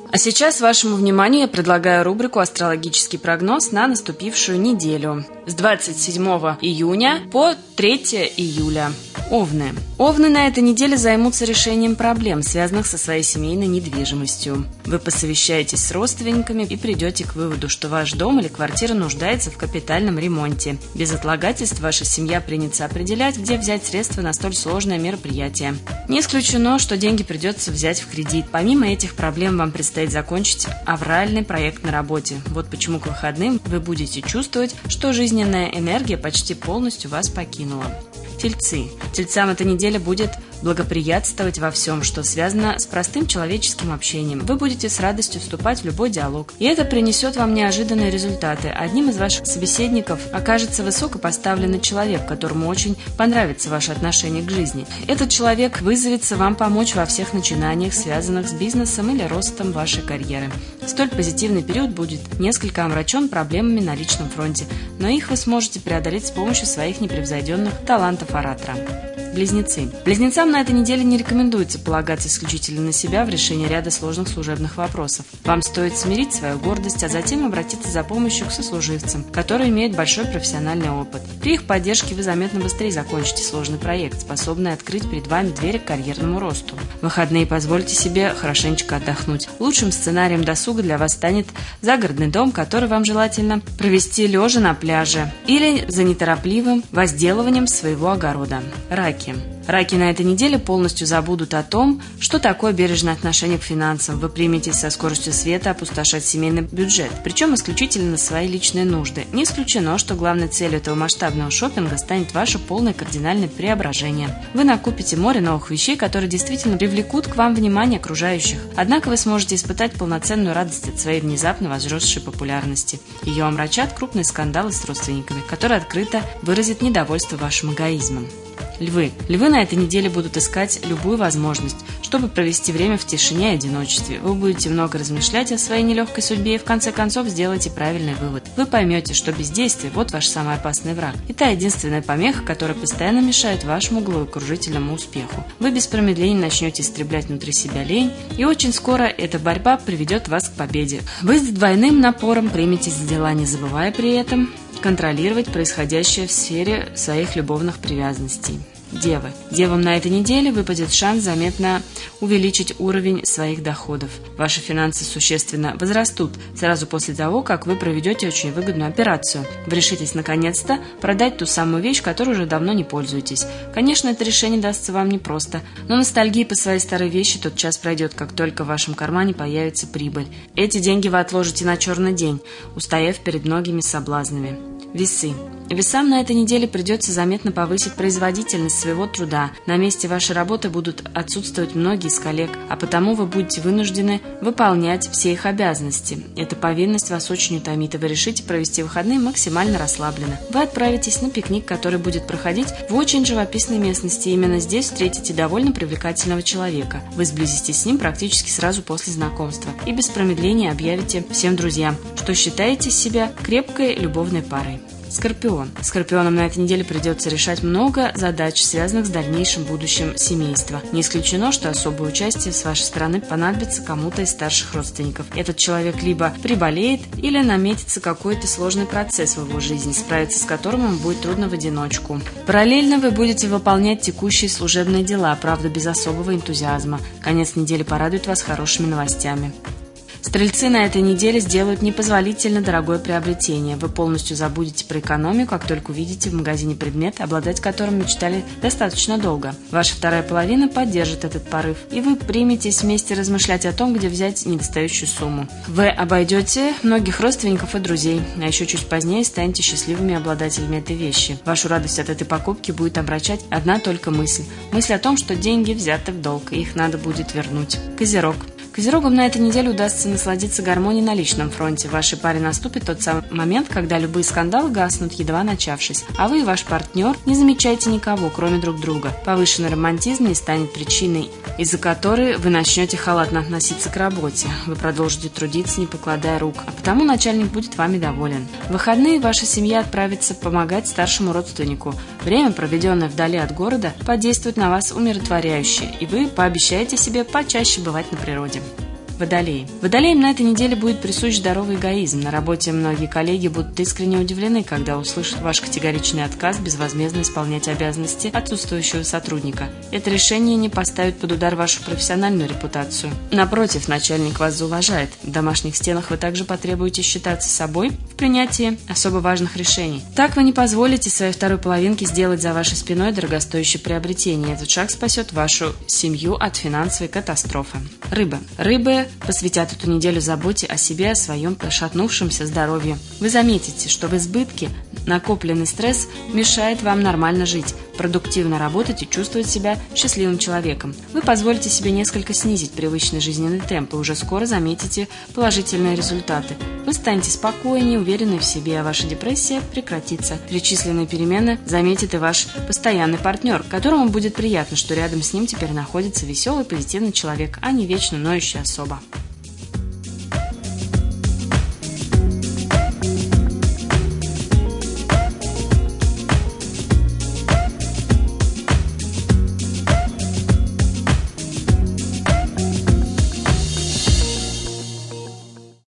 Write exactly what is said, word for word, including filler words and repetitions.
А сейчас вашему вниманию я предлагаю рубрику «Астрологический прогноз» на наступившую неделю с двадцать седьмого июня по третьего июля. Овны. Овны на этой неделе займутся решением проблем, связанных со своей семейной недвижимостью. Вы посовещаетесь с родственниками и придете к выводу, что ваш дом или квартира нуждается в капитальном ремонте. Без отлагательств ваша семья принялась определять, где взять средства на столь сложное мероприятие. Не исключено, что деньги придется взять в кредит. Помимо этих проблем вам предстоит закончить авральный проект на работе. Вот почему к выходным вы будете чувствовать, что жизненная энергия почти полностью вас покинула. Тельцы. Тельцам эта неделя будет благоприятствовать во всем, что связано с простым человеческим общением. Вы будете с радостью вступать в любой диалог. И это принесет вам неожиданные результаты. Одним из ваших собеседников окажется высокопоставленный человек, которому очень понравится ваше отношение к жизни. Этот человек вызовется вам помочь во всех начинаниях, связанных с бизнесом или ростом вашей карьеры. Столь позитивный период будет несколько омрачен проблемами на личном фронте, но их вы сможете преодолеть с помощью своих непревзойденных талантов оратора. Близнецы. Близнецам на этой неделе не рекомендуется полагаться исключительно на себя в решении ряда сложных служебных вопросов. Вам стоит смирить свою гордость, а затем обратиться за помощью к сослуживцам, которые имеют большой профессиональный опыт. При их поддержке вы заметно быстрее закончите сложный проект, способный открыть перед вами двери к карьерному росту. В выходные позвольте себе хорошенечко отдохнуть. Лучшим сценарием досуга для вас станет загородный дом, который вам желательно провести лежа на пляже или за неторопливым возделыванием своего огорода. Раки. Раки на этой неделе полностью забудут о том, что такое бережное отношение к финансам. Вы приметесь со скоростью света опустошать семейный бюджет, причем исключительно на свои личные нужды. Не исключено, что главной целью этого масштабного шопинга станет ваше полное кардинальное преображение. Вы накупите море новых вещей, которые действительно привлекут к вам внимание окружающих. Однако вы сможете испытать полноценную радость от своей внезапно возросшей популярности. Ее омрачат крупные скандалы с родственниками, которые открыто выразят недовольство вашим эгоизмом. Львы. Львы на этой неделе будут искать любую возможность, чтобы провести время в тишине и одиночестве. Вы будете много размышлять о своей нелегкой судьбе и в конце концов сделаете правильный вывод. Вы поймете, что бездействие – вот ваш самый опасный враг. И та единственная помеха, которая постоянно мешает вашему головокружительному успеху. Вы без промедления начнете истреблять внутри себя лень, и очень скоро эта борьба приведет вас к победе. Вы с двойным напором приметесь за дела, не забывая при этом контролировать происходящее в сфере своих любовных привязанностей. Девы. Девам на этой неделе выпадет шанс заметно увеличить уровень своих доходов. Ваши финансы существенно возрастут сразу после того, как вы проведете очень выгодную операцию. Вы решитесь наконец-то продать ту самую вещь, которой уже давно не пользуетесь. Конечно, это решение дастся вам непросто, но ностальгия по своей старой вещи тот час пройдет, как только в вашем кармане появится прибыль. Эти деньги вы отложите на черный день, устояв перед многими соблазнами. Весы. Весам на этой неделе придется заметно повысить производительность своего труда. На месте вашей работы будут отсутствовать многие из коллег, а потому вы будете вынуждены выполнять все их обязанности. Эта повинность вас очень утомит, и вы решите провести выходные максимально расслабленно. Вы отправитесь на пикник, который будет проходить в очень живописной местности. Именно здесь встретите довольно привлекательного человека. Вы сблизитесь с ним практически сразу после знакомства и без промедления объявите всем друзьям, что считаете себя крепкой любовной парой. Скорпион. Скорпионам на этой неделе придется решать много задач, связанных с дальнейшим будущим семейства. Не исключено, что особое участие с вашей стороны понадобится кому-то из старших родственников. Этот человек либо приболеет, или наметится какой-то сложный процесс в его жизни, справиться с которым ему будет трудно в одиночку. Параллельно вы будете выполнять текущие служебные дела, правда без особого энтузиазма. Конец недели порадует вас хорошими новостями. Стрельцы на этой неделе сделают непозволительно дорогое приобретение. Вы полностью забудете про экономию, как только увидите в магазине предмет, обладать которым мечтали достаточно долго. Ваша вторая половина поддержит этот порыв, и вы приметесь вместе размышлять о том, где взять недостающую сумму. Вы обойдете многих родственников и друзей, а еще чуть позднее станете счастливыми обладателями этой вещи. Вашу радость от этой покупки будет омрачать одна только мысль. Мысль о том, что деньги взяты в долг, и их надо будет вернуть. Козерог. Козерогам на этой неделе удастся насладиться гармонией на личном фронте. В вашей паре наступит тот самый момент, когда любые скандалы гаснут, едва начавшись, а вы и ваш партнер не замечаете никого, кроме друг друга. Повышенный романтизм не станет причиной, из-за которой вы начнете халатно относиться к работе. Вы продолжите трудиться, не покладая рук, а потому начальник будет вами доволен. В выходные ваша семья отправится помогать старшему родственнику. Время, проведенное вдали от города, подействует на вас умиротворяюще, и вы пообещаете себе почаще бывать на природе. Водолеи. Водолеям на этой неделе будет присущ здоровый эгоизм. На работе многие коллеги будут искренне удивлены, когда услышат ваш категоричный отказ безвозмездно исполнять обязанности отсутствующего сотрудника. Это решение не поставит под удар вашу профессиональную репутацию. Напротив, начальник вас зауважает. В домашних стенах вы также потребуете считаться собой в принятии особо важных решений. Так вы не позволите своей второй половинке сделать за вашей спиной дорогостоящее приобретение. Этот шаг спасет вашу семью от финансовой катастрофы. Рыбы. Рыбы посвятят эту неделю заботе о себе, о своем пошатнувшемся здоровье. Вы заметите, что в избытке накопленный стресс мешает вам нормально жить, продуктивно работать и чувствовать себя счастливым человеком. Вы позволите себе несколько снизить привычный жизненный темп и уже скоро заметите положительные результаты. Вы станете спокойнее, уверенны в себе, а ваша депрессия прекратится. Перечисленные перемены заметит и ваш постоянный партнер, которому будет приятно, что рядом с ним теперь находится веселый, позитивный человек, а не вечно ноющая особа.